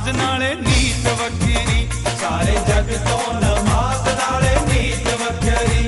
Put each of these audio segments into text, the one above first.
नमाज नाले नीत वखरी, सारे जग तो नमाज नाले नीत वखरी।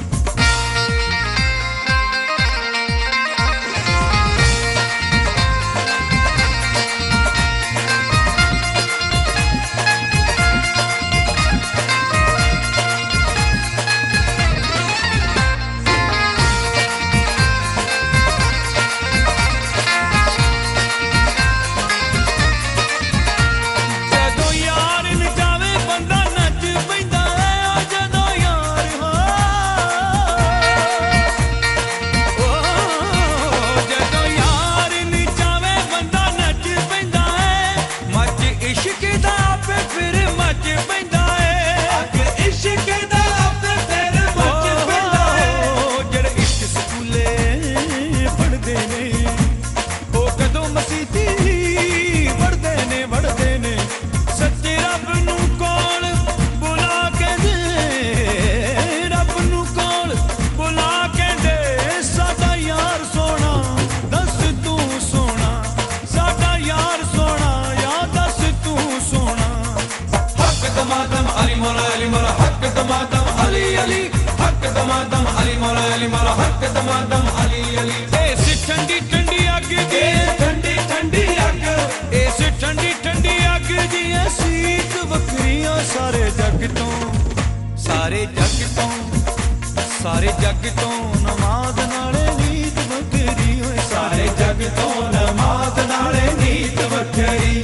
ठंडी ठंडी अग दी, ठंडी ठंडी अग, इस ठंडी ठंडी अग दी सीत वखरियां सारे जग तो, सारे जग तो, सारे जग तो नमाज नाले नीत वखरी, सारे जग तो नमाज नाले नीत वखरी।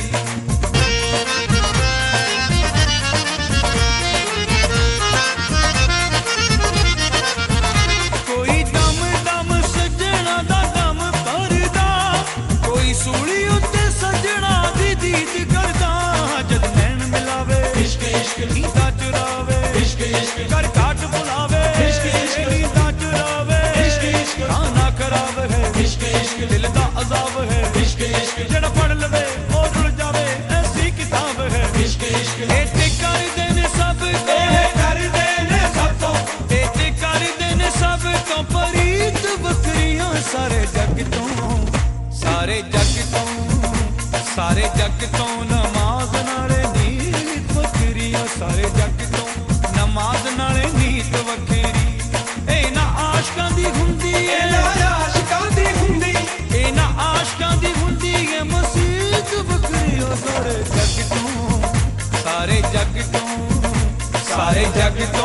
सूली उत्ते सजना दी दीद करदा, जद नैन मिलावे इश्क इश्क नींदा चुरावे, इश्क इश्क कर काट बुलावे, इश्क इश्क नींदा चुरावे, इश्क इश्क खाना खराब है, इश्क इश्क दिल दा अजाब है, इश्क इश्क जड़ा पढ़ लवे ओ जुड़ जावे ऐसी किताब है, इश्क इश्क एते कर देने सब तो, कर देने सब तो, एते कर देने सब तो परीत बकरियां सारे जग तो, सारे जग तो, सारे जग तो नमाज नाले नीत वखरी, सारे जग तो नमाज नाले नीत वखरी। ए ना आशकां दी हुंदी ए, ना आशकां दी हुंदी ए, ना आशकां दी हुंदी ए मसीत वखरी, सारे जग तो, सारे जग तो, सारे जग तो